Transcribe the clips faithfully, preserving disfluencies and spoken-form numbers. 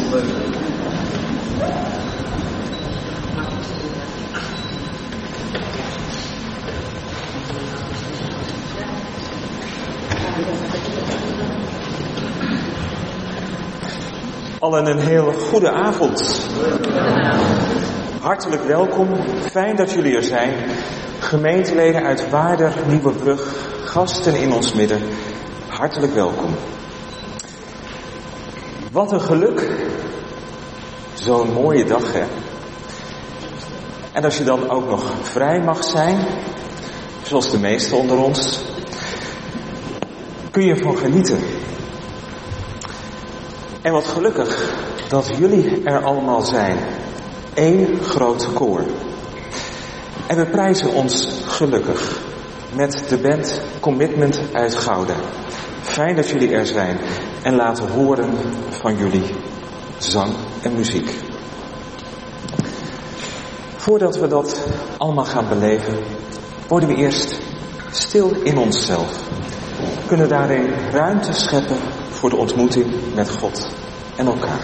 Allen een heel goede avond. Hartelijk welkom. Fijn dat jullie er zijn. Gemeenteleden uit Waarder, Nieuwebrug, gasten in ons midden. Hartelijk welkom. Wat een geluk. Zo'n mooie dag, hè? En als je dan ook nog vrij mag zijn, zoals de meesten onder ons, kun je ervan genieten. En wat gelukkig dat jullie er allemaal zijn. Eén groot koor. En we prijzen ons gelukkig met de band Commitment uit Gouda. Fijn dat jullie er zijn en laten horen van jullie zang en muziek. Voordat we dat allemaal gaan beleven, worden we eerst stil in onszelf. We kunnen daarin ruimte scheppen voor de ontmoeting met God en elkaar.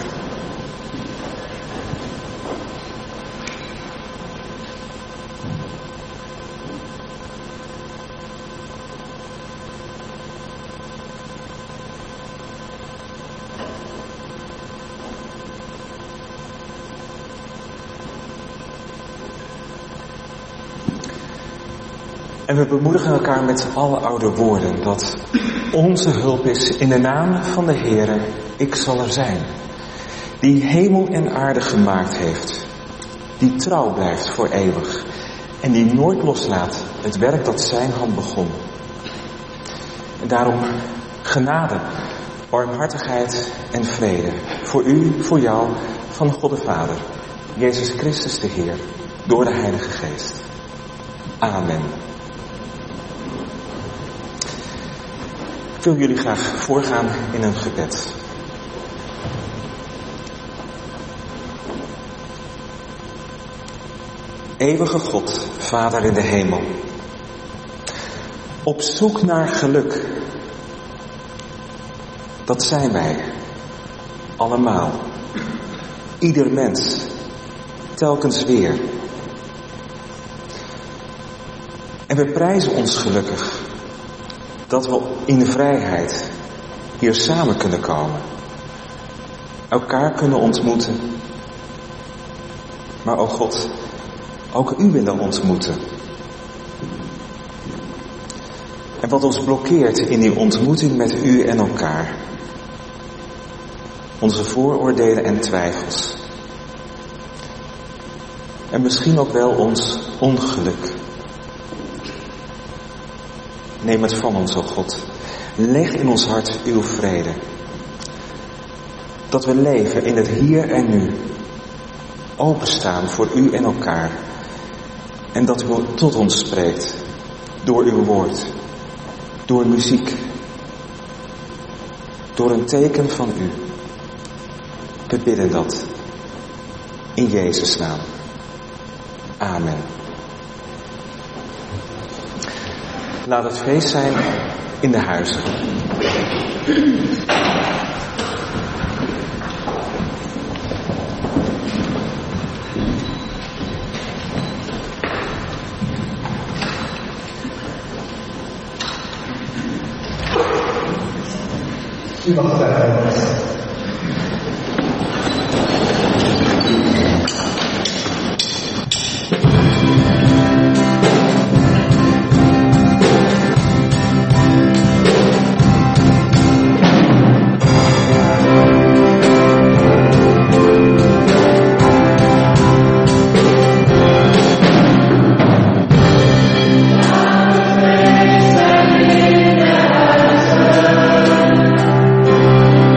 En we bemoedigen elkaar met alle oude woorden dat onze hulp is in de naam van de Heere, ik zal er zijn. Die hemel en aarde gemaakt heeft. Die trouw blijft voor eeuwig. En die nooit loslaat het werk dat zijn hand begon. En daarom genade, barmhartigheid en vrede. Voor u, voor jou, van God de Vader. Jezus Christus de Heer, door de Heilige Geest. Amen. Ik wil jullie graag voorgaan in een gebed. Eeuwige God, Vader in de hemel. Op zoek naar geluk. Dat zijn wij. Allemaal. Ieder mens. Telkens weer. En we prijzen ons gelukkig. Dat we in vrijheid hier samen kunnen komen. Elkaar kunnen ontmoeten. Maar o God, ook u willen ontmoeten. En wat ons blokkeert in die ontmoeting met u en elkaar. Onze vooroordelen en twijfels. En misschien ook wel ons ongeluk. Neem het van ons, o God. Leg in ons hart uw vrede. Dat we leven in het hier en nu. Openstaan voor u en elkaar. En dat u tot ons spreekt. Door uw woord. Door muziek. Door een teken van u. We bidden dat. In Jezus' naam. Amen. Laat het feest zijn in de huizen. U mag daar zijn. Thank you.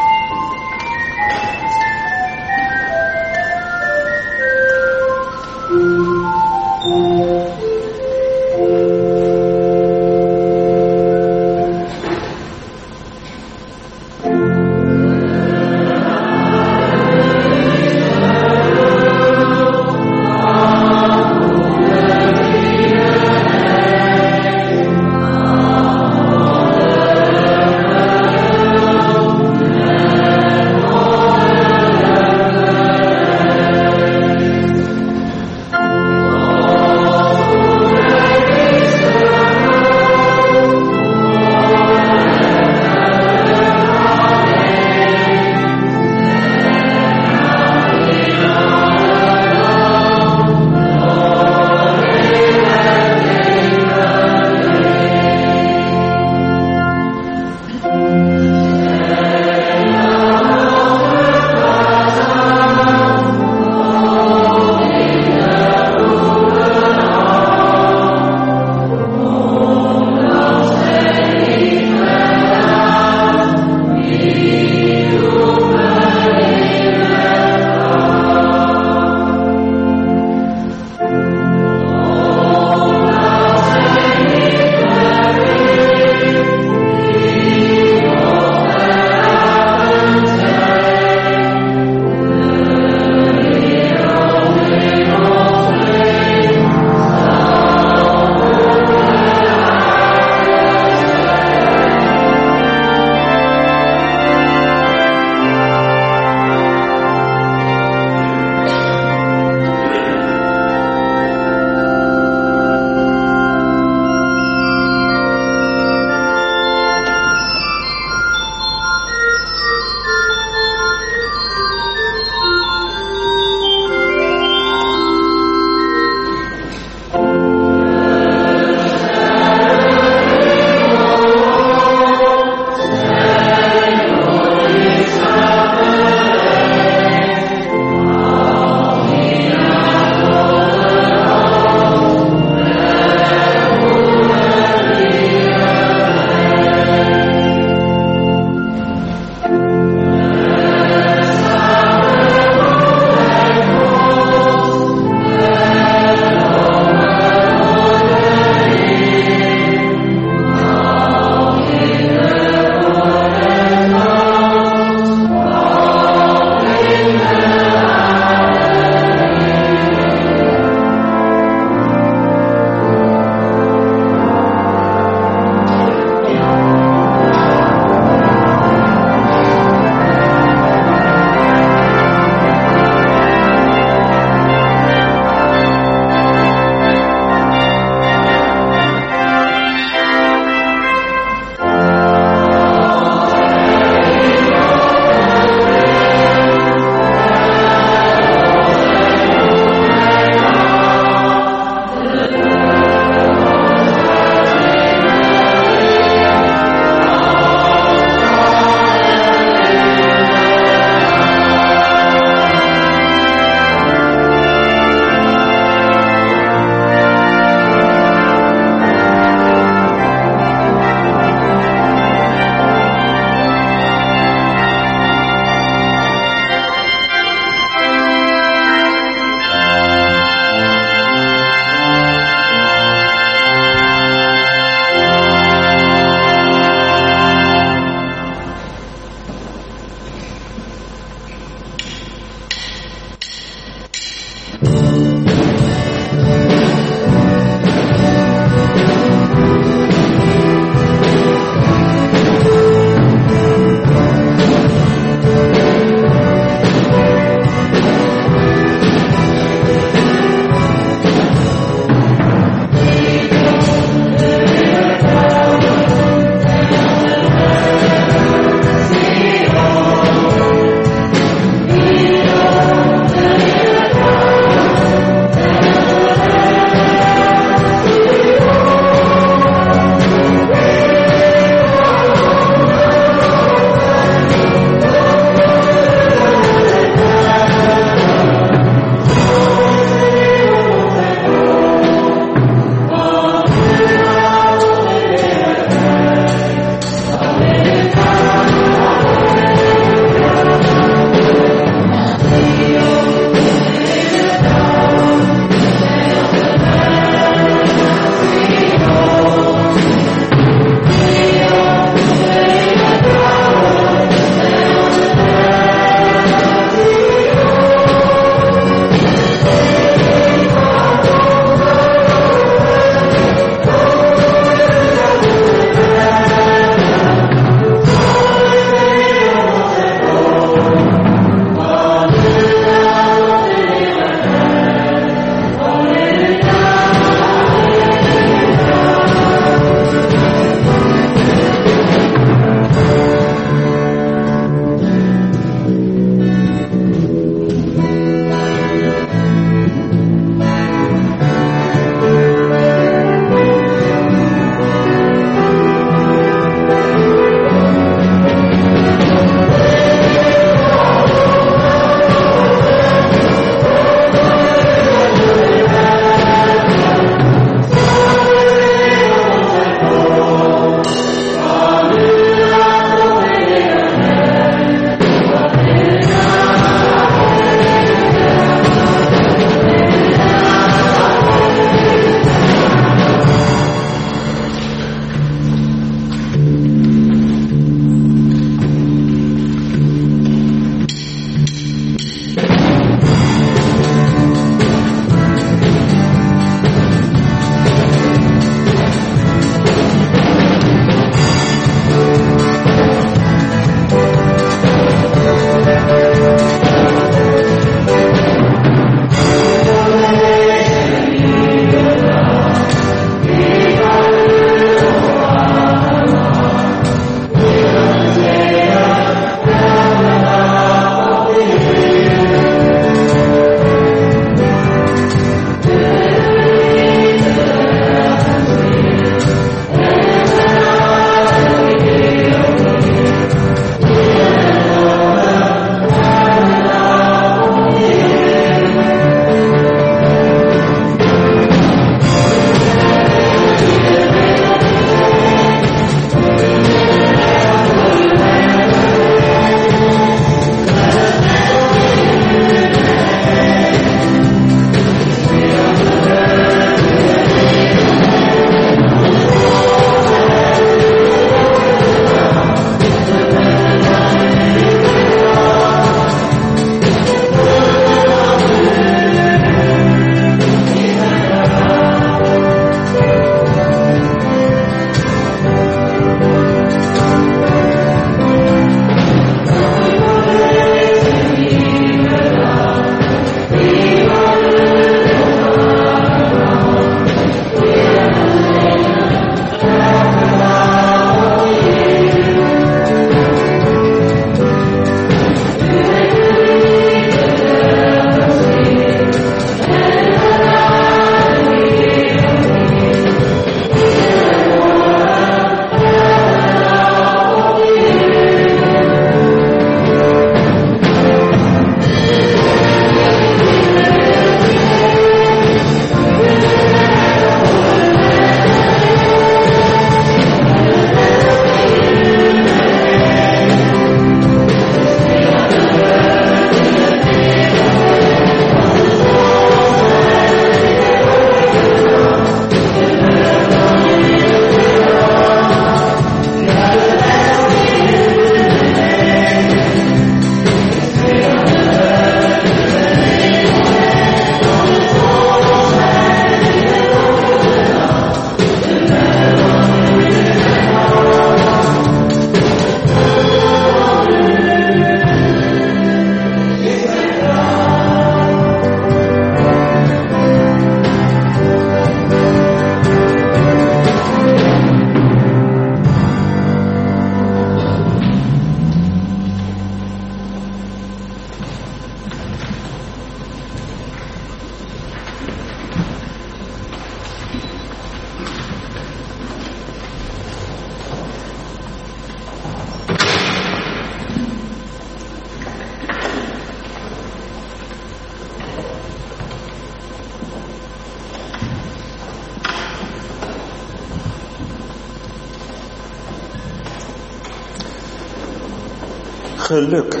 Geluk.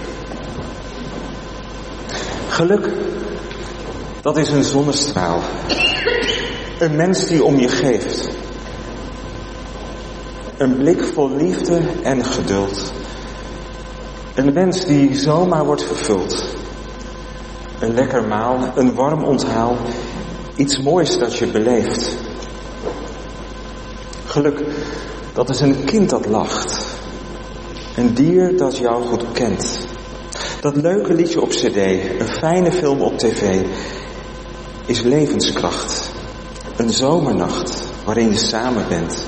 Geluk, dat is een zonnestraal. Een mens die om je geeft. Een blik vol liefde en geduld. Een wens die zomaar wordt vervuld. Een lekker maal, een warm onthaal. Iets moois dat je beleeft. Geluk, dat is een kind dat lacht. Een dier dat jou goed kent. Dat leuke liedje op cd, een fijne film op tv, is levenskracht. Een zomernacht waarin je samen bent.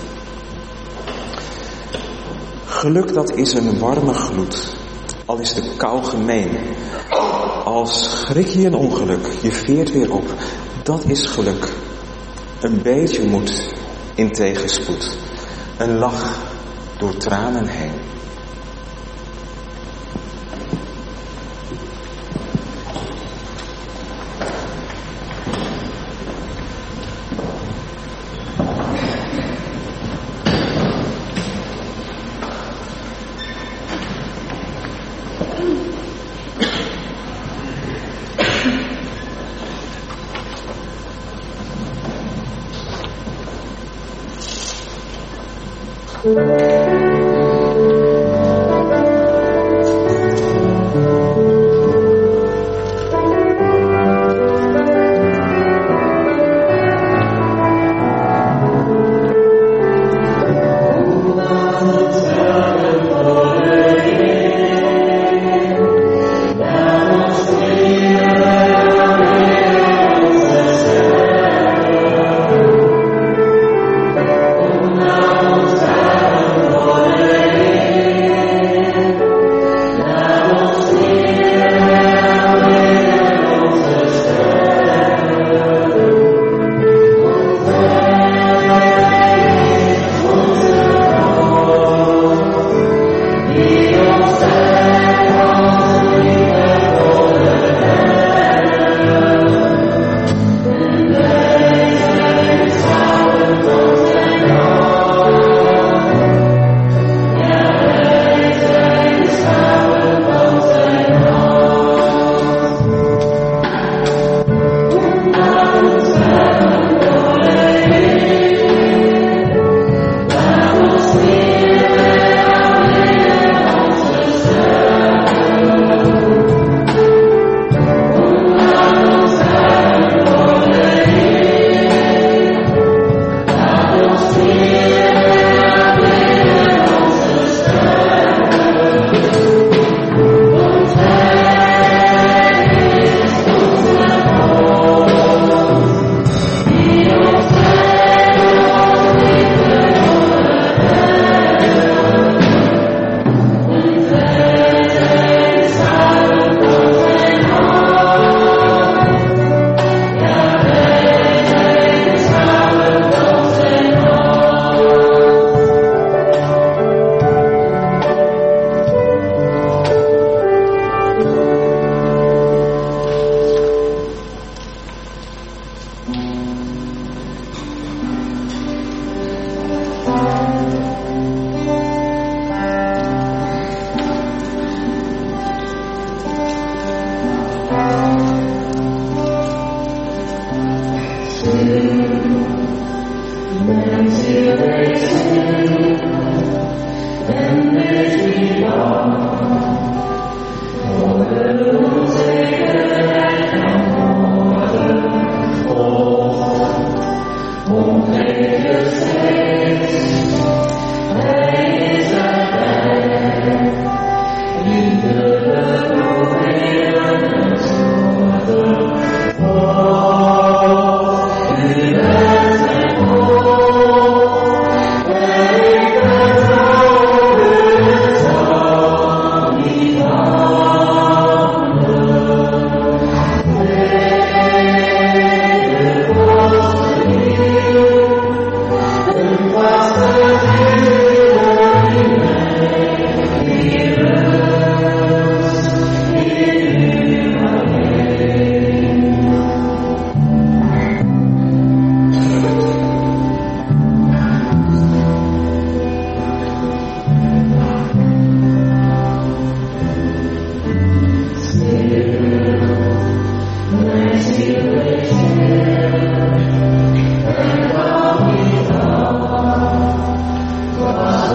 Geluk, dat is een warme gloed, al is de kou gemeen. Al schrik je een ongeluk, je veert weer op, dat is geluk. Een beetje moed in tegenspoed, een lach door tranen heen.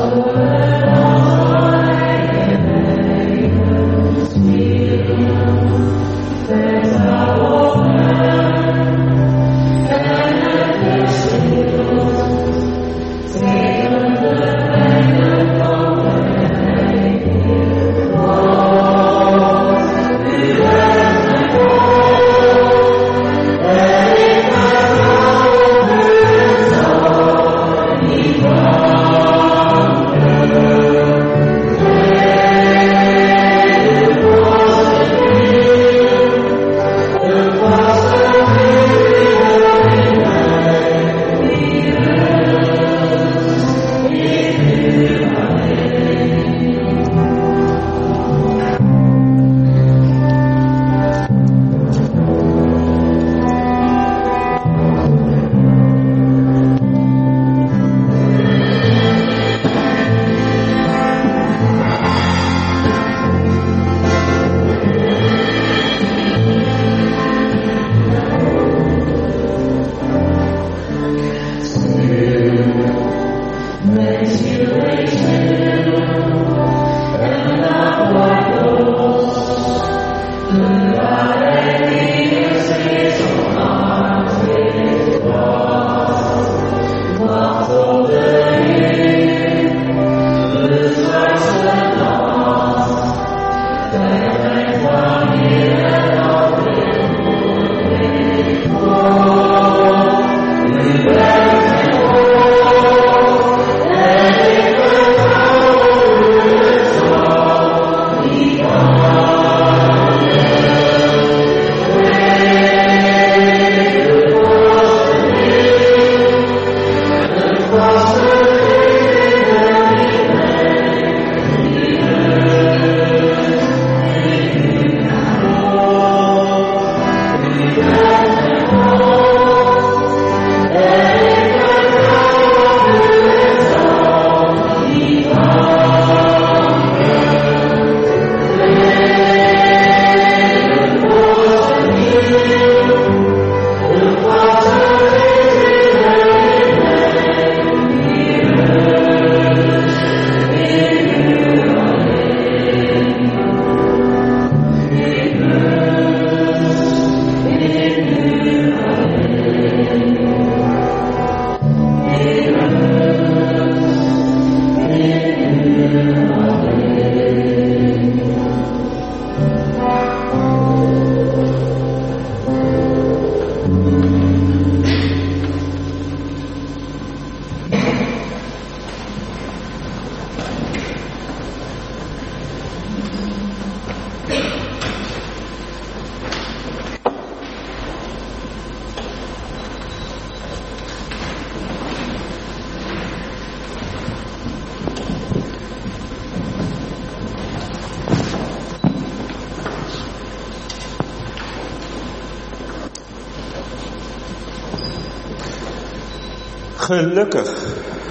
Gelukkig,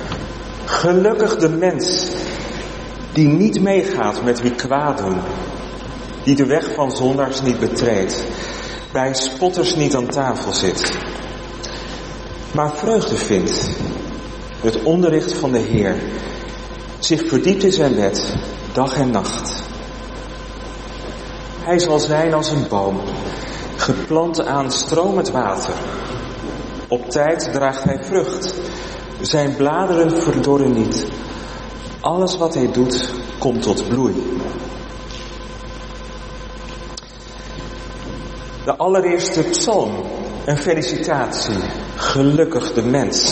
gelukkig de mens die niet meegaat met wie kwaad doen, die de weg van zondaars niet betreedt, bij spotters niet aan tafel zit, maar vreugde vindt, het onderricht van de Heer, zich verdiept in zijn wet, dag en nacht. Hij zal zijn als een boom, geplant aan stromend water. Op tijd draagt hij vrucht, zijn bladeren verdorren niet. Alles wat hij doet, komt tot bloei. De allereerste psalm, een felicitatie, gelukkig de mens.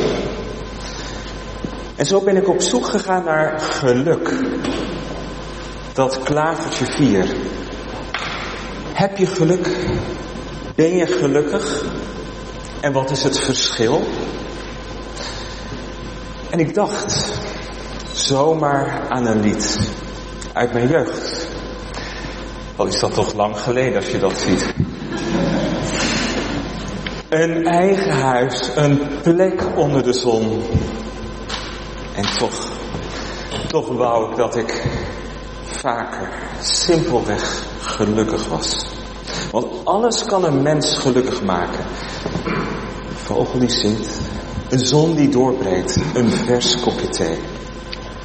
En zo ben ik op zoek gegaan naar geluk. Dat klavertje vier. Heb je geluk? Ben je gelukkig? En wat is het verschil? En ik dacht zomaar aan een lied uit mijn jeugd. Al is dat toch lang geleden als je dat ziet. Een eigen huis, een plek onder de zon. En toch, toch wou ik dat ik vaker simpelweg gelukkig was. Want alles kan een mens gelukkig maken. Een vogel die zingt, een zon die doorbreekt, een vers kopje thee.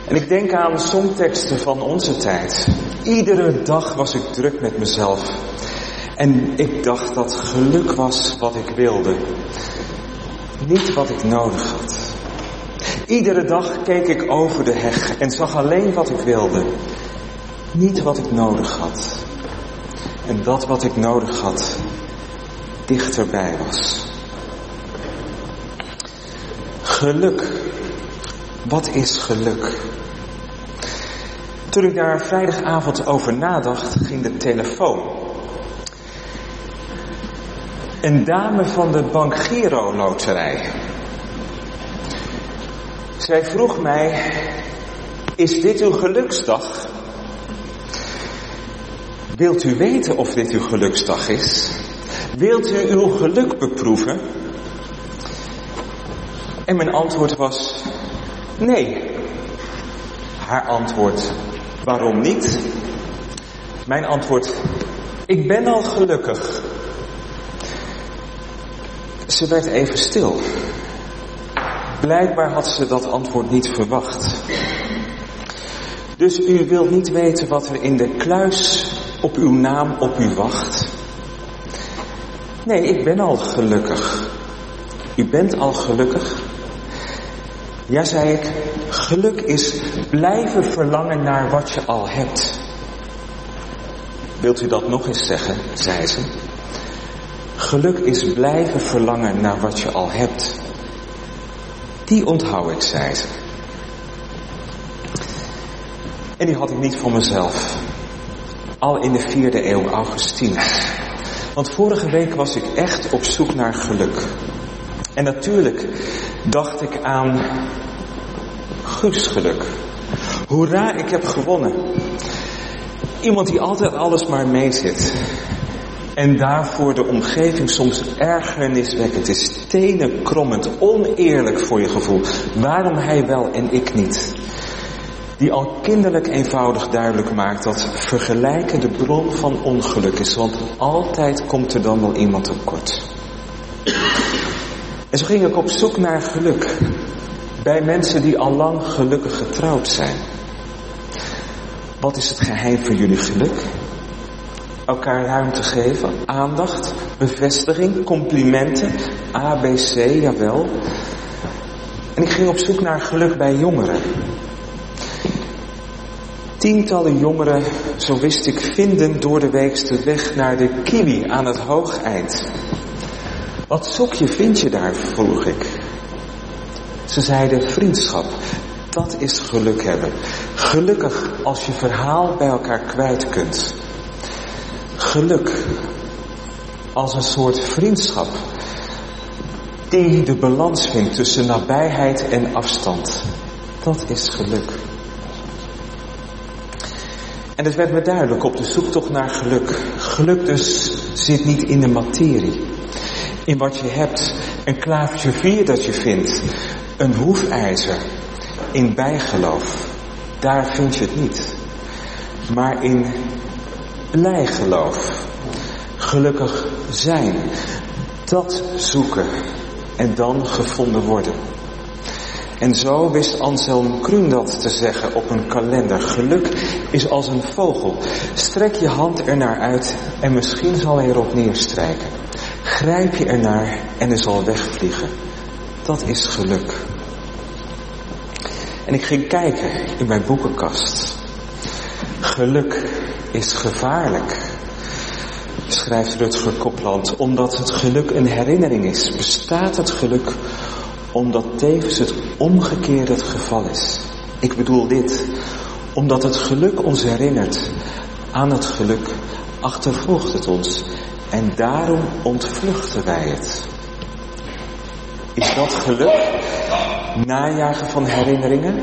En ik denk aan songteksten van onze tijd. Iedere dag was ik druk met mezelf. En ik dacht dat geluk was wat ik wilde. Niet wat ik nodig had. Iedere dag keek ik over de heg en zag alleen wat ik wilde. Niet wat ik nodig had. En dat wat ik nodig had, dichterbij was. Geluk. Wat is geluk? Toen ik daar vrijdagavond over nadacht, ging de telefoon. Een dame van de Bank Giro Loterij. Zij vroeg mij, is dit uw geluksdag? Wilt u weten of dit uw geluksdag is? Wilt u uw geluk beproeven? En mijn antwoord was, nee. Haar antwoord, waarom niet? Mijn antwoord, ik ben al gelukkig. Ze werd even stil. Blijkbaar had ze dat antwoord niet verwacht. Dus u wilt niet weten wat er in de kluis op uw naam op u wacht? Nee, ik ben al gelukkig. U bent al gelukkig? Ja, zei ik, geluk is blijven verlangen naar wat je al hebt. Wilt u dat nog eens zeggen, zei ze. Geluk is blijven verlangen naar wat je al hebt. Die onthoud ik, zei ze. En die had ik niet voor mezelf. Al in de vierde eeuw Augustinus. Want vorige week was ik echt op zoek naar geluk. En natuurlijk dacht ik aan Guus geluk. Hoera, ik heb gewonnen. Iemand die altijd alles maar meezit. En daarvoor de omgeving soms ergerniswekkend is, tenenkrommend, oneerlijk voor je gevoel. Waarom hij wel en ik niet? Die al kinderlijk eenvoudig duidelijk maakt dat vergelijken de bron van ongeluk is. Want altijd komt er dan wel iemand tekort. En zo ging ik op zoek naar geluk. Bij mensen die al lang gelukkig getrouwd zijn. Wat is het geheim van jullie geluk? Elkaar ruimte geven, aandacht, bevestiging, complimenten, A, B, C, jawel. En ik ging op zoek naar geluk bij jongeren. Tientallen jongeren, zo wist ik, vinden door de week de weg naar de Kiwi aan het Hoogeind. Wat zoek je, vind je daar, vroeg ik. Ze zeiden vriendschap, dat is geluk hebben. Gelukkig als je verhaal bij elkaar kwijt kunt. Geluk als een soort vriendschap die de balans vindt tussen nabijheid en afstand. Dat is geluk. En het werd me duidelijk op de zoektocht naar geluk. Geluk dus zit niet in de materie. In wat je hebt, een klavertje vier dat je vindt, een hoefijzer, in bijgeloof. Daar vind je het niet. Maar in blijgeloof. Gelukkig zijn. Dat zoeken. En dan gevonden worden. En zo wist Anselm Kruun dat te zeggen op een kalender. Geluk is als een vogel. Strek je hand ernaar uit en misschien zal hij erop neerstrijken. Grijp je ernaar en hij zal wegvliegen. Dat is geluk. En ik ging kijken in mijn boekenkast. Geluk is gevaarlijk, schrijft Rutger Kopland, omdat het geluk een herinnering is. Bestaat het geluk omdat tevens het omgekeerde het geval is. Ik bedoel dit, omdat het geluk ons herinnert aan het geluk, achtervolgt het ons en daarom ontvluchten wij het. Is dat geluk? Najagen van herinneringen?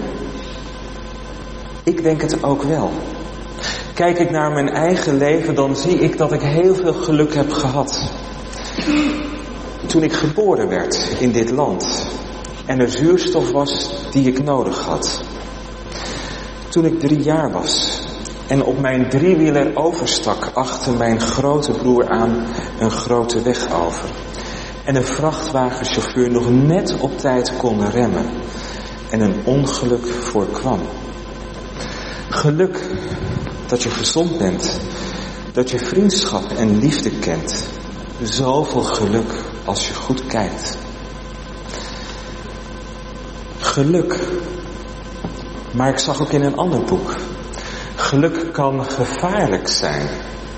Ik denk het ook wel. Kijk ik naar mijn eigen leven, dan zie ik dat ik heel veel geluk heb gehad. Toen ik geboren werd in dit land en er zuurstof was die ik nodig had. Toen ik drie jaar was en op mijn driewieler overstak achter mijn grote broer aan een grote weg over. En een vrachtwagenchauffeur nog net op tijd kon remmen. en een ongeluk voorkwam. Geluk dat je gezond bent, dat je vriendschap en liefde kent. Zoveel geluk als je goed kijkt. Geluk. Maar ik zag ook in een ander boek. Geluk kan gevaarlijk zijn.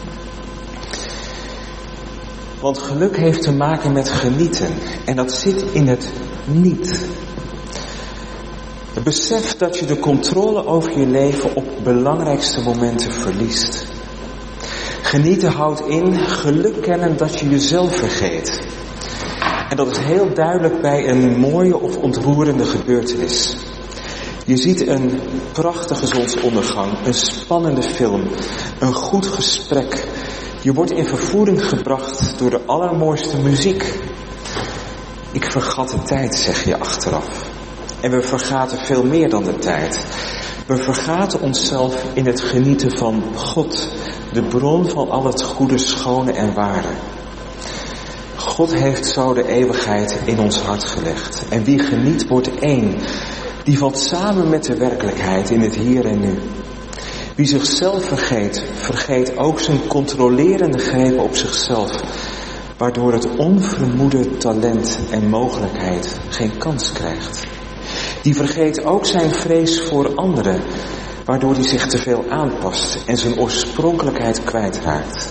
Want geluk heeft te maken met genieten. En dat zit in het niet. Het besef dat je de controle over je leven op belangrijkste momenten verliest. Genieten houdt in geluk kennen dat je jezelf vergeet. En dat is heel duidelijk bij een mooie of ontroerende gebeurtenis. Je ziet een prachtige zonsondergang, een spannende film, een goed gesprek. Je wordt in vervoering gebracht door de allermooiste muziek. Ik vergat de tijd, zeg je achteraf. En we vergaten veel meer dan de tijd. We vergaten onszelf in het genieten van God, de bron van al het goede, schone en ware. God heeft zo de eeuwigheid in ons hart gelegd. En wie geniet wordt één. Die valt samen met de werkelijkheid in het hier en nu. Wie zichzelf vergeet, vergeet ook zijn controlerende greep op zichzelf. Waardoor het onvermoede talent en mogelijkheid geen kans krijgt. Die vergeet ook zijn vrees voor anderen. Waardoor hij zich te veel aanpast en zijn oorspronkelijkheid kwijtraakt.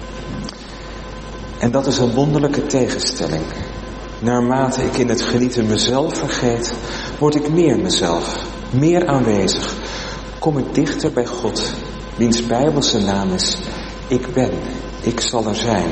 En dat is een wonderlijke tegenstelling. Naarmate ik in het genieten mezelf vergeet, word ik meer mezelf, meer aanwezig. Kom ik dichter bij God, wiens Bijbelse naam is, ik ben, ik zal er zijn.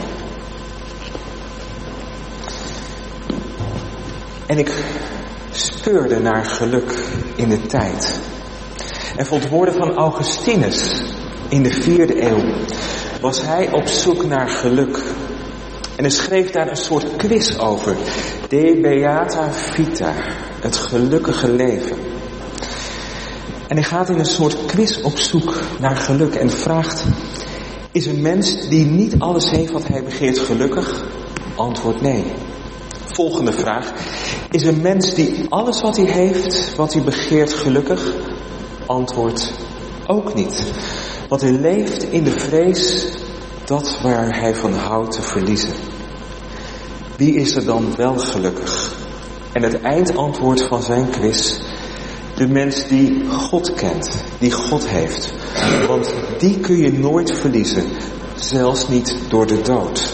En ik speurde naar geluk in de tijd. En vond woorden van Augustinus in de vierde eeuw. Was hij op zoek naar geluk. En hij schreef daar een soort quiz over. De beata vita. Het gelukkige leven. En hij gaat in een soort quiz op zoek naar geluk. En vraagt. Is een mens die niet alles heeft wat hij begeert gelukkig? Antwoord nee. Volgende vraag. Is een mens die alles wat hij heeft, wat hij begeert gelukkig? Antwoord ook niet. Want hij leeft in de vrees dat waar hij van houdt te verliezen. Wie is er dan wel gelukkig? En het eindantwoord van zijn quiz. De mens die God kent, die God heeft. Want die kun je nooit verliezen, zelfs niet door de dood.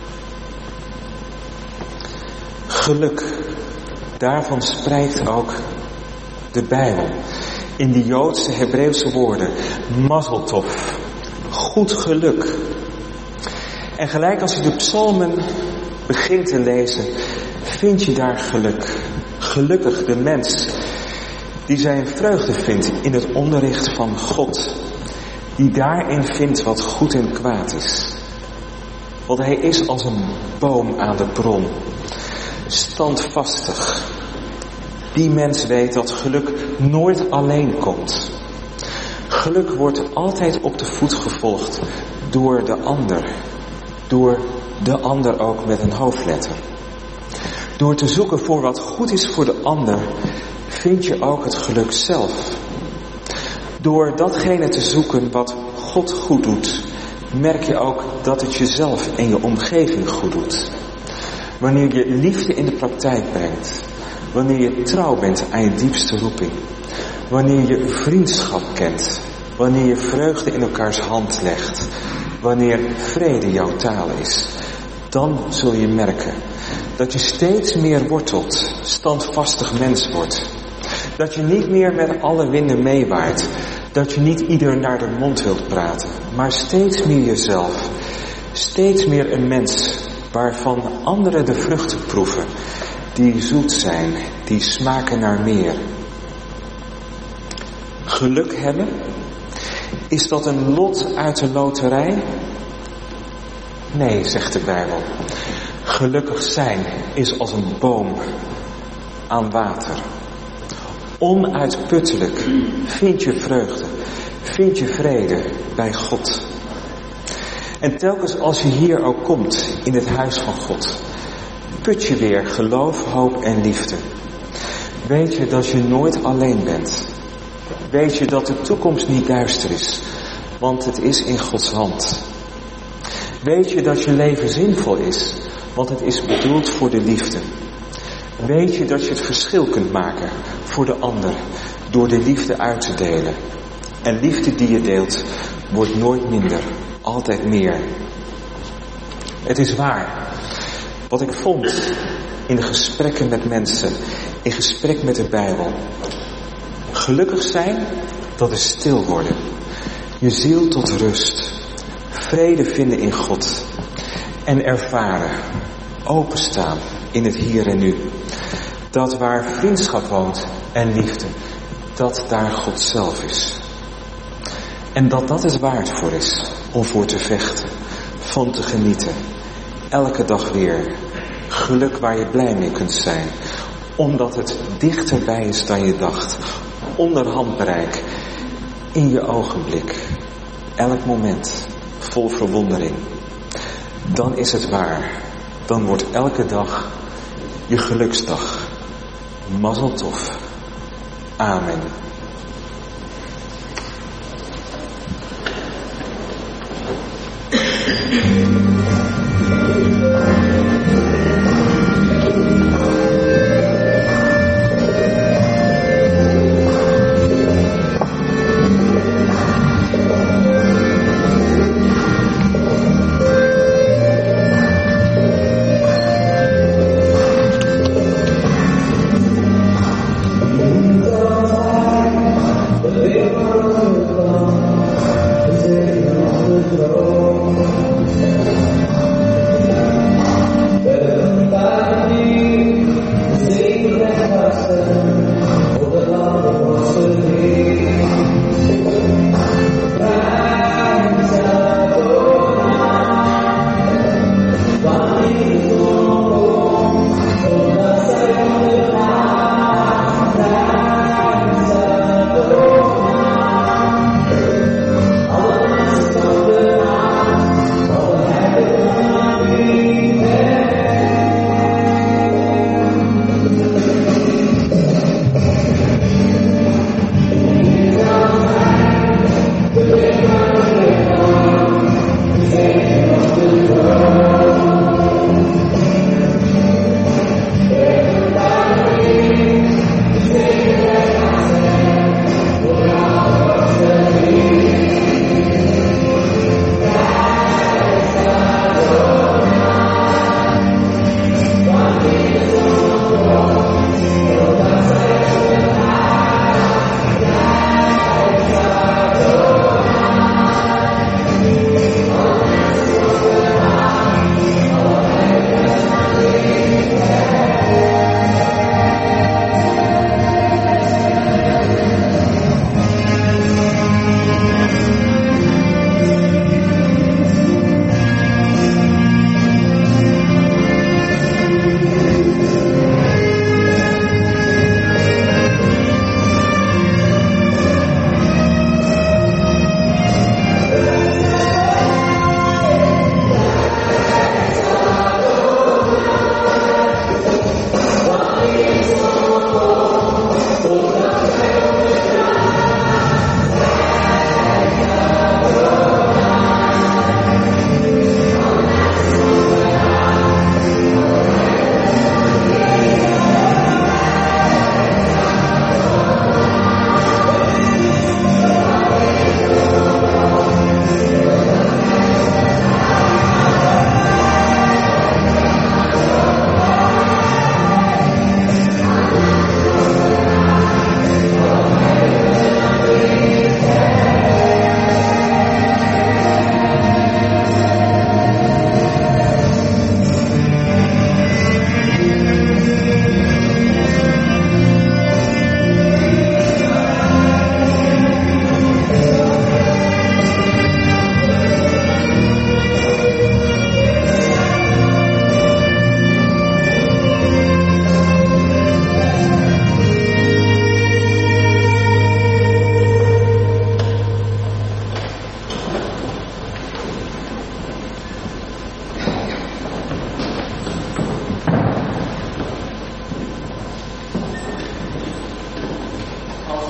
Geluk, daarvan spreekt ook de Bijbel. In die Joodse Hebreeuwse woorden, Mazel tov, goed geluk. En gelijk als je de psalmen begint te lezen, vind je daar geluk. Gelukkig de mens die zijn vreugde vindt in het onderricht van God. Die daarin vindt wat goed en kwaad is. Want hij is als een boom aan de bron. Standvastig. Die mens weet dat geluk nooit alleen komt. Geluk wordt altijd op de voet gevolgd door de ander. Door de ander ook met een hoofdletter. Door te zoeken voor wat goed is voor de ander, vind je ook het geluk zelf. Door datgene te zoeken wat God goed doet, merk je ook dat het jezelf en je omgeving goed doet. Wanneer je liefde in de praktijk brengt, wanneer je trouw bent aan je diepste roeping, wanneer je vriendschap kent, wanneer je vreugde in elkaars hand legt, wanneer vrede jouw taal is, dan zul je merken dat je steeds meer wortelt, standvastig mens wordt. Dat je niet meer met alle winden meewaait, dat je niet ieder naar de mond wilt praten, maar steeds meer jezelf, steeds meer een mens waarvan anderen de vruchten proeven, die zoet zijn, die smaken naar meer. Geluk hebben, is dat een lot uit de loterij? Nee, zegt de Bijbel. Gelukkig zijn is als een boom aan water. Onuitputtelijk vind je vreugde, vind je vrede bij God. En telkens als je hier ook komt in het huis van God, put je weer geloof, hoop en liefde. Weet je dat je nooit alleen bent. Weet je dat de toekomst niet duister is, want het is in Gods hand. Weet je dat je leven zinvol is, want het is bedoeld voor de liefde. Weet je dat je het verschil kunt maken voor de ander door de liefde uit te delen. En liefde die je deelt wordt nooit minder, altijd meer. Het is waar. Wat ik vond in de gesprekken met mensen, in gesprek met de Bijbel. Gelukkig zijn, dat is stil worden. Je ziel tot rust. Vrede vinden in God. En ervaren, openstaan in het hier en nu. Dat waar vriendschap woont en liefde, dat daar God zelf is. En dat dat het waard voor is om voor te vechten, van te genieten. Elke dag weer. Geluk waar je blij mee kunt zijn. Omdat het dichterbij is dan je dacht. Onder handbereik. In je ogenblik. Elk moment. Vol verwondering. Dan is het waar. Dan wordt elke dag je geluksdag. Mazzel tov. Amen. But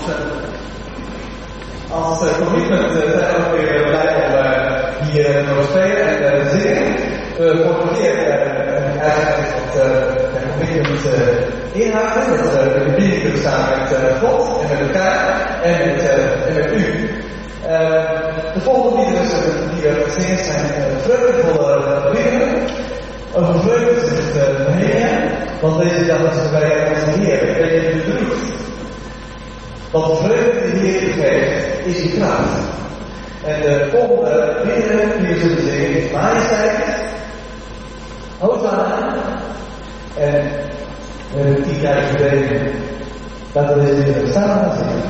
Als commitment zijn we ook weer blij om uh, hier te mogen spelen en te uh, zingen. We vorige keer uh, eigenlijk wat uh, commitment uh, inhouden, dat we in verbinding kunnen staan met uh, God en met elkaar en met, uh, en met u. Uh, de volgende liederen die we zingen zijn uh, vreugdevolle liederen. Over vreugde zegt uh, Nehemia, want deze dag is wij onze Heer, een beetje bedroefd. Want de vreugde die de Heer geeft, is uw kracht. En de volgende liederen die we zullen zingen is Majesteit, Hosanna en we hebben tienduizend benen. Laten we deze liederen samen zingen.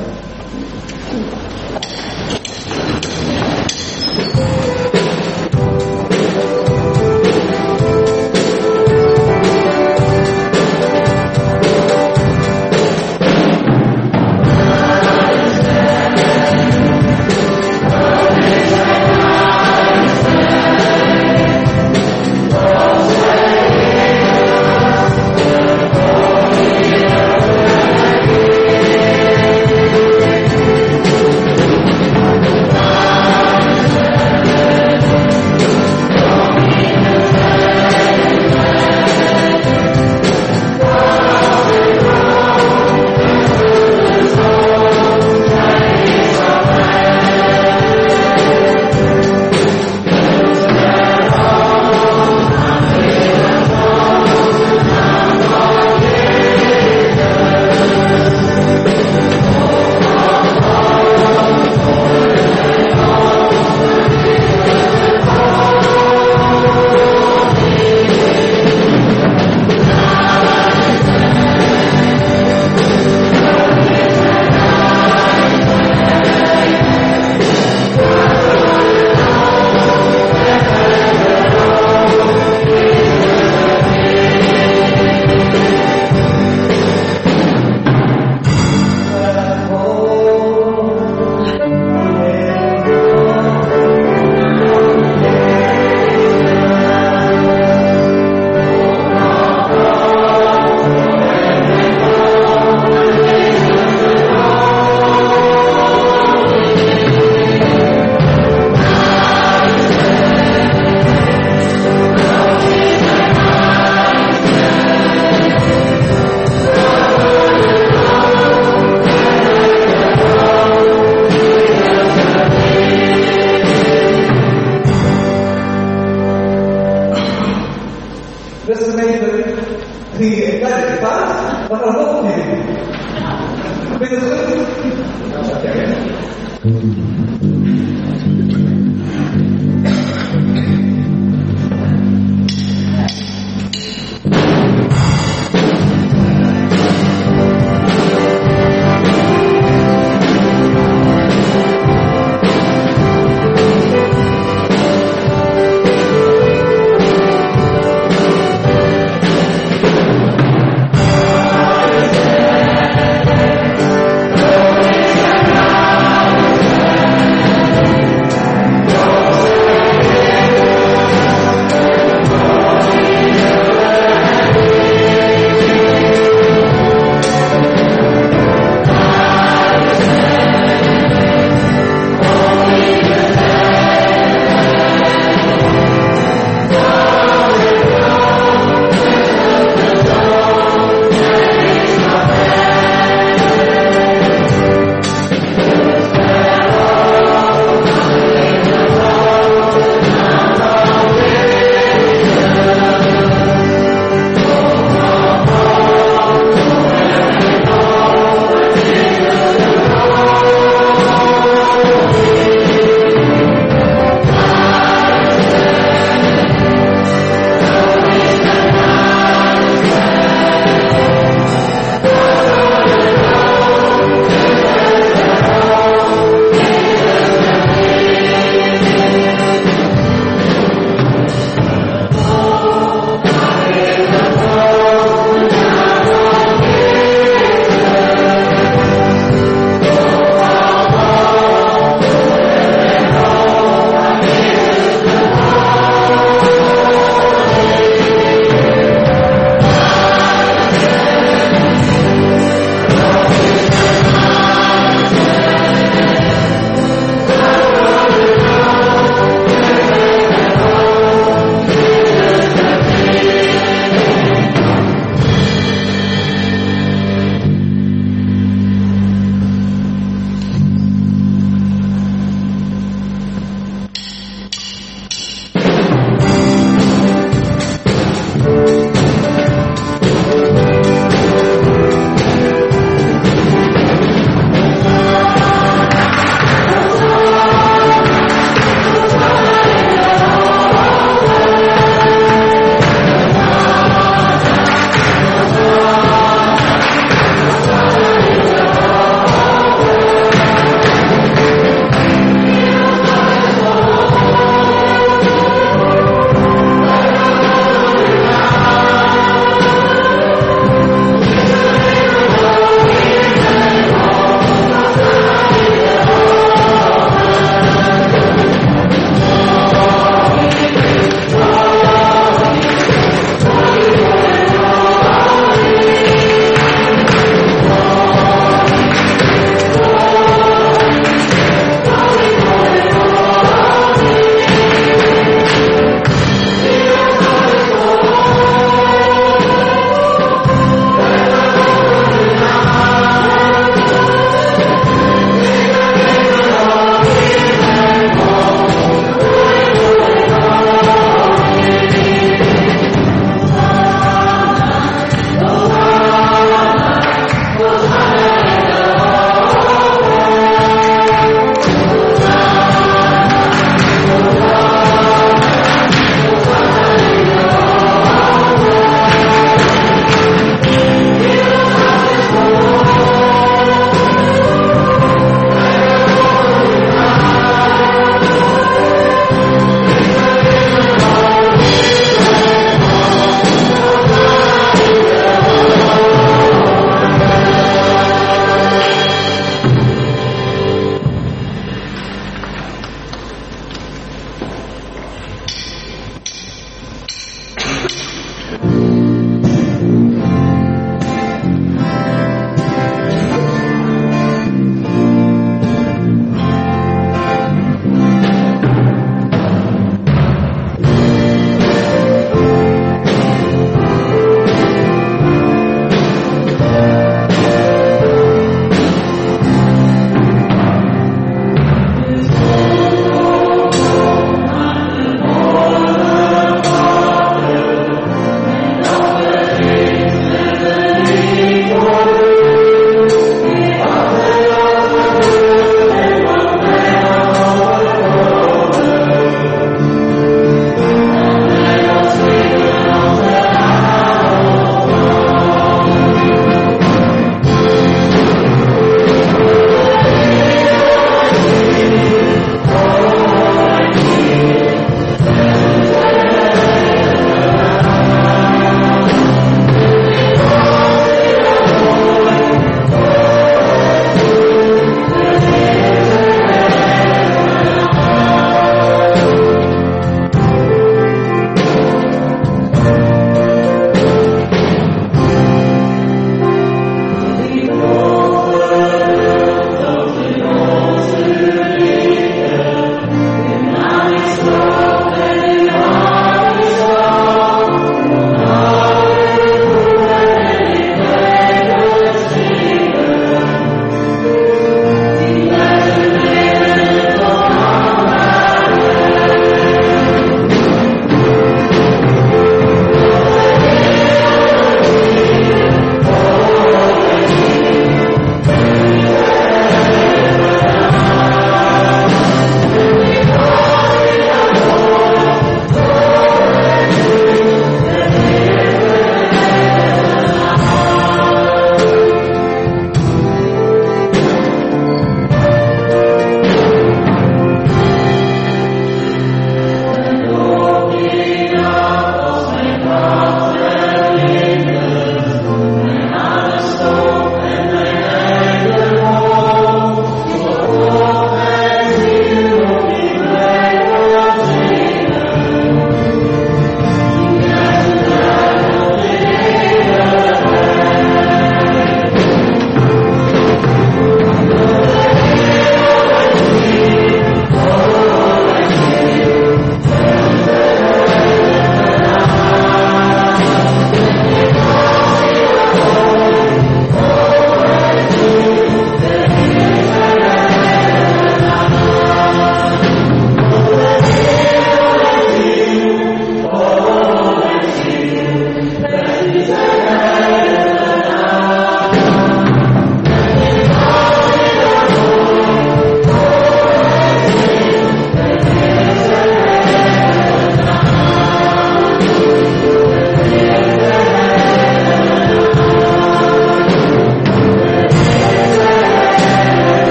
Amen.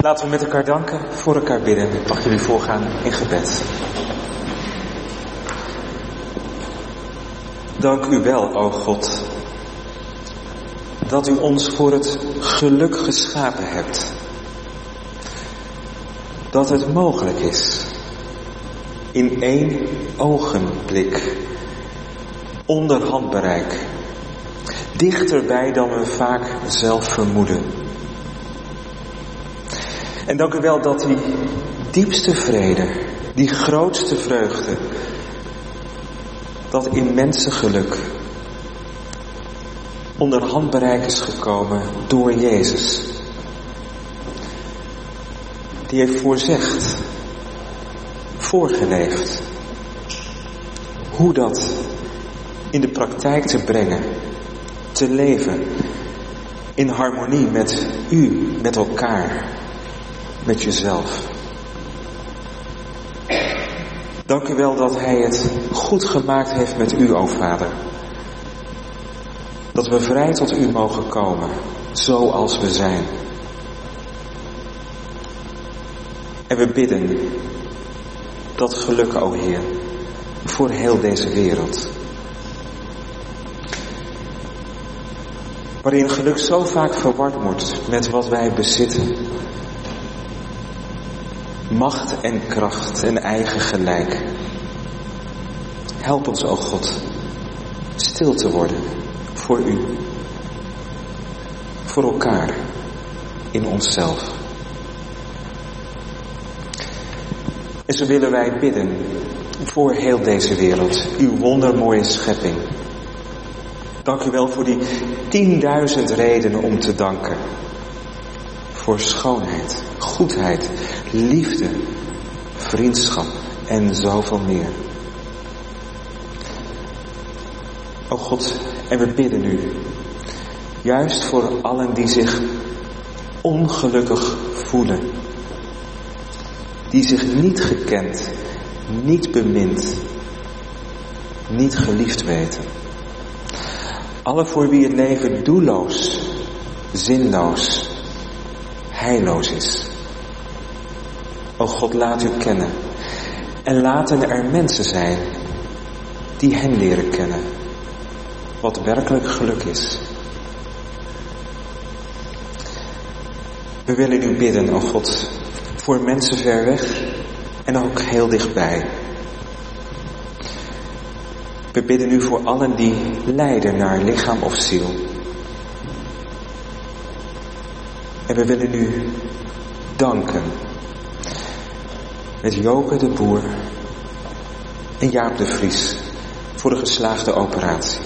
Laten we met elkaar danken, voor elkaar bidden. Mag jullie voorgaan in gebed. Dank u wel, o God, dat u ons voor het geluk geschapen hebt. Dat het mogelijk is, in één ogenblik, onder handbereik, dichterbij dan we vaak zelf vermoeden. En dank u wel dat die diepste vrede, die grootste vreugde, dat immense geluk onder handbereik is gekomen door Jezus. Die heeft voorzegd, voorgeleefd, hoe dat in de praktijk te brengen, te leven, in harmonie met u, met elkaar, met jezelf. Dank u wel dat hij het goed gemaakt heeft met u, o Vader. Dat we vrij tot u mogen komen, zoals we zijn. En we bidden dat geluk, o Heer, voor heel deze wereld. Waarin geluk zo vaak verward wordt met wat wij bezitten. Macht en kracht en eigen gelijk. Help ons, o God, stil te worden voor u. Voor elkaar, in onszelf. En zo willen wij bidden voor heel deze wereld, uw wondermooie schepping. Dank u wel voor die tienduizend redenen om te danken. Voor schoonheid, goedheid, liefde, vriendschap en zoveel meer. O God, en we bidden u, juist voor allen die zich ongelukkig voelen. Die zich niet gekend, niet bemind, niet geliefd weten. Alle voor wie het leven doelloos, zinloos, heilloos is. O God, laat u kennen. En laten er mensen zijn die hen leren kennen. Wat werkelijk geluk is. We willen u bidden, o God, voor mensen ver weg en ook heel dichtbij. We bidden u voor allen die lijden naar lichaam of ziel. En we willen u danken met Joke de Boer en Jaap de Vries voor de geslaagde operatie.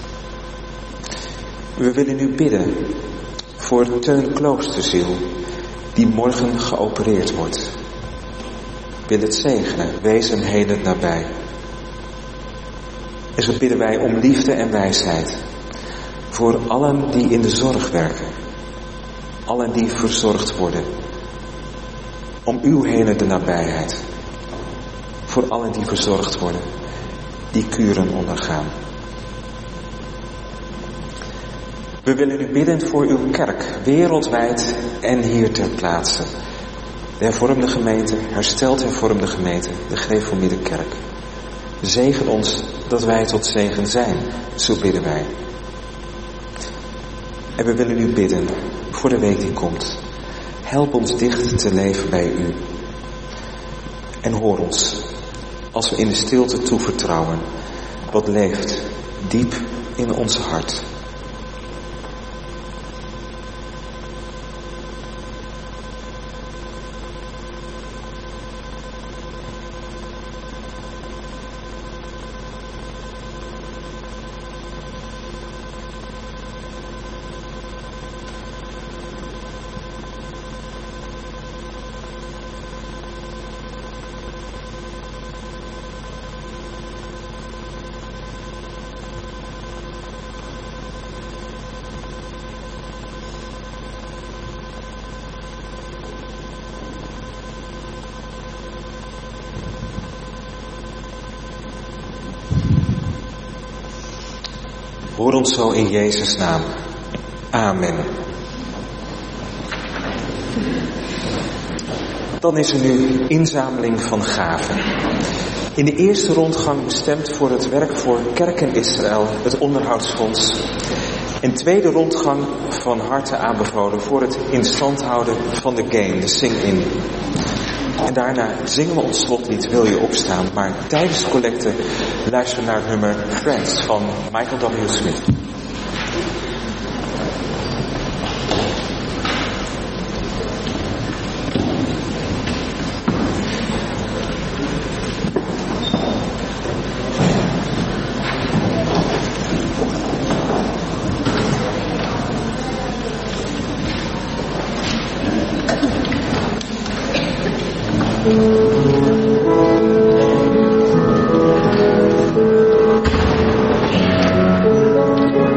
We willen u bidden voor Teun Kloosterziel die morgen geopereerd wordt. Wil het zegenen, wees hem helend nabij. En zo bidden wij om liefde en wijsheid voor allen die in de zorg werken. Allen die verzorgd worden. Om uw helende nabijheid. Voor allen die verzorgd worden. Die kuren ondergaan. We willen u bidden voor uw kerk, wereldwijd en hier ter plaatse. De hervormde gemeente, hersteld hervormde gemeente, de gereformeerde kerk. Zegen ons dat wij tot zegen zijn, zo bidden wij. En we willen u bidden voor de week die komt. Help ons dicht te leven bij u. En hoor ons, als we in de stilte toevertrouwen, wat leeft diep in ons hart. Hoor ons zo in Jezus' naam. Amen. Dan is er nu inzameling van gaven. In de eerste rondgang bestemd voor het werk voor Kerk in Israël, het onderhoudsfonds. In tweede rondgang van harte aanbevolen voor het in stand houden van de game, de Sing-In. En daarna zingen we ons slotlied Wil je opstaan. Maar tijdens de collecte luisteren we naar het nummer Friends van Michael W. Smith. Thank you.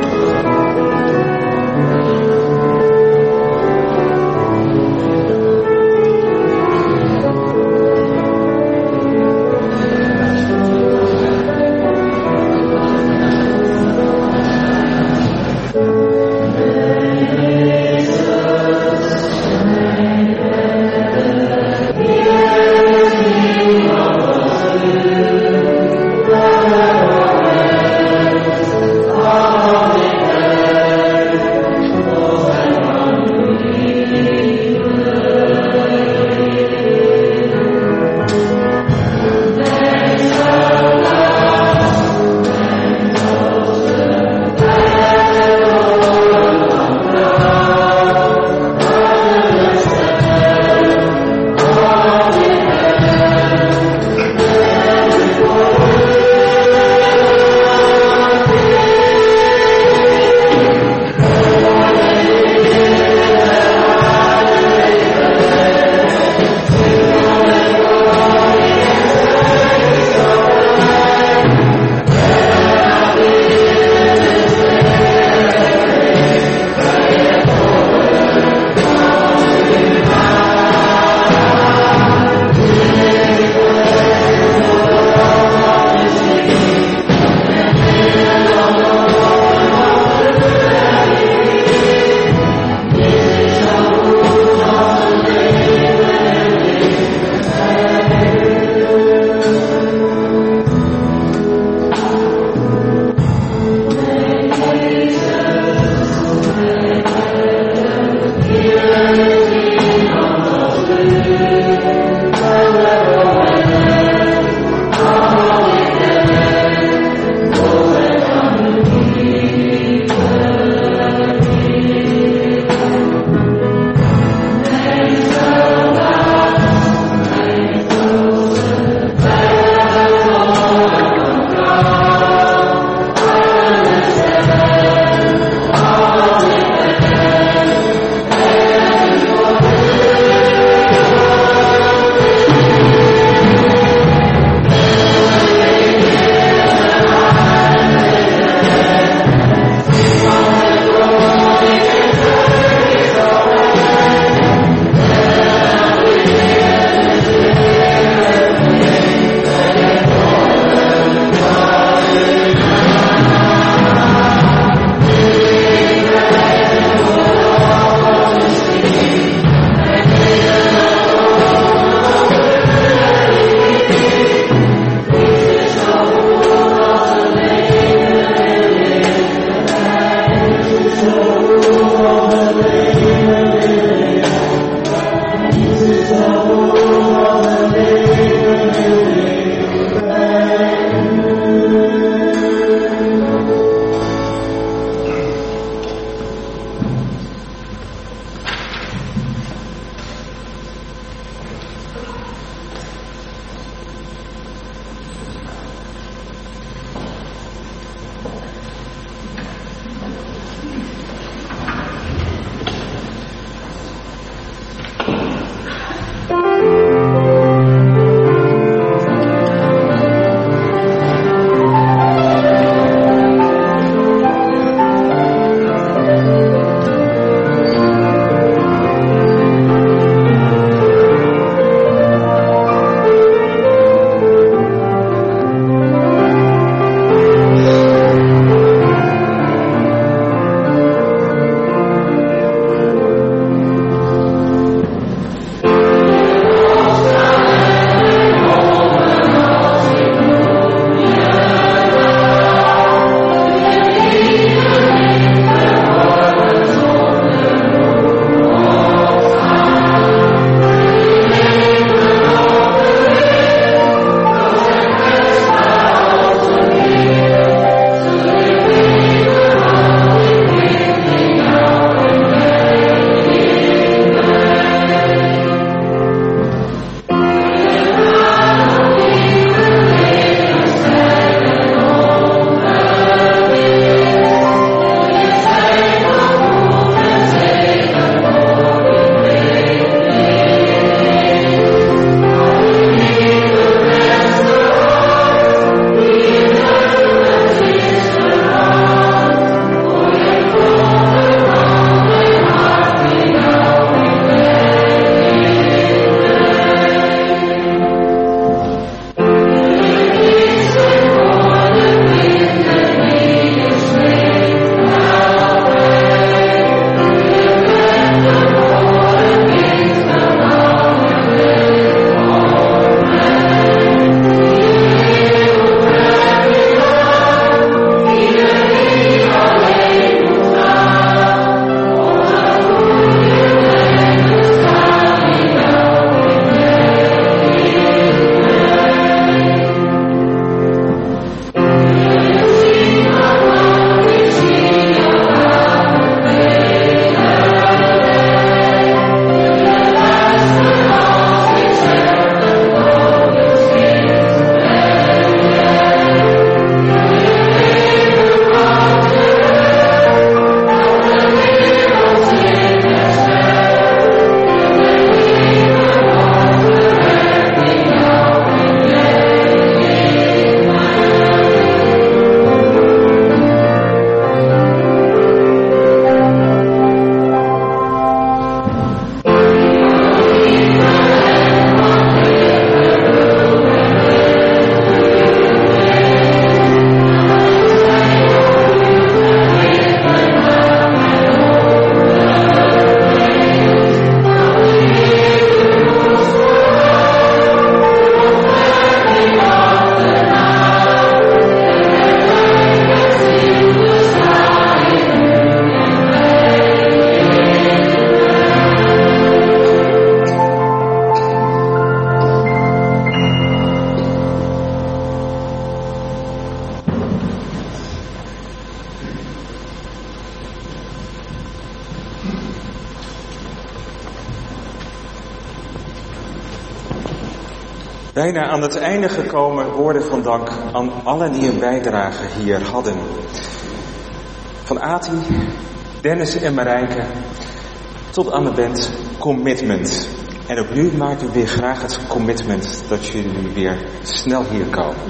Bijna aan het einde gekomen woorden van dank aan allen die een bijdrage hier hadden. Van Ati, Dennis en Marijke tot aan de band Commitment. En ook nu maak ik weer graag het commitment dat jullie weer snel hier komen.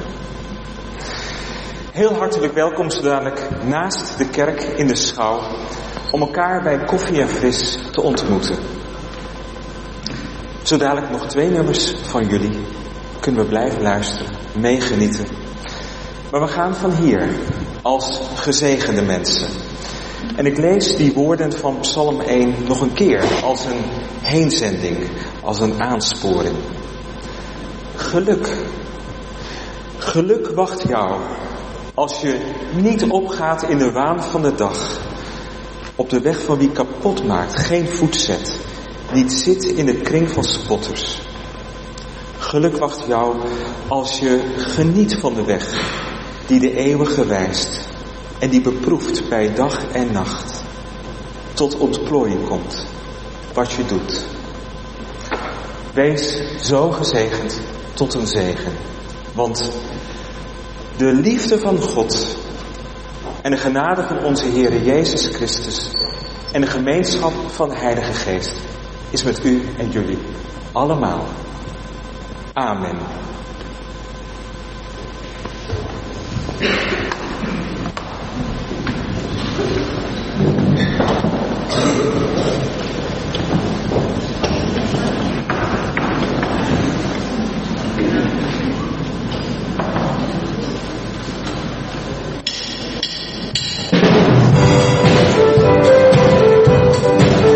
Heel hartelijk welkom zo dadelijk naast de kerk in de schouw om elkaar bij koffie en fris te ontmoeten. Zo dadelijk nog twee nummers van jullie. Kunnen we blijven luisteren, meegenieten. Maar we gaan van hier als gezegende mensen. En ik lees die woorden van Psalm één nog een keer als een heenzending, als een aansporing. Geluk. Geluk wacht jou als je niet opgaat in de waan van de dag. Op de weg van wie kapot maakt, geen voet zet. Niet zit in de kring van spotters. Geluk wacht jou als je geniet van de weg die de eeuwige wijst en die beproeft bij dag en nacht tot ontplooiing komt wat je doet. Wees zo gezegend tot een zegen, want de liefde van God en de genade van onze Heere Jezus Christus en de gemeenschap van de Heilige Geest is met u en jullie allemaal. Amen.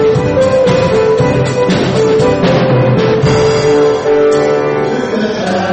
Amen.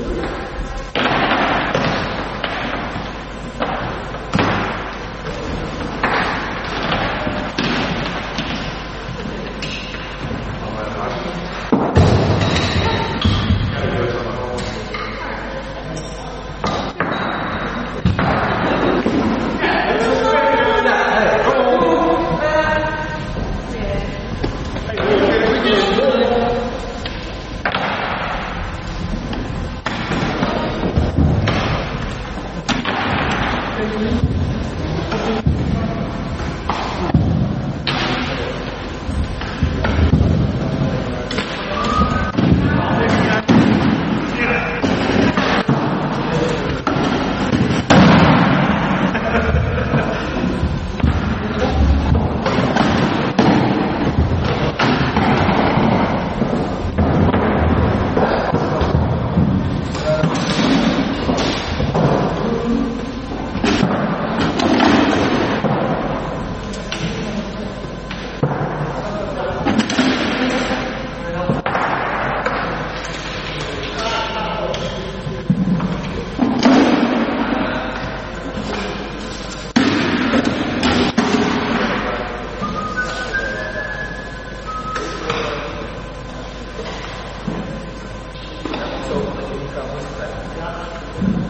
Zo, ik kan het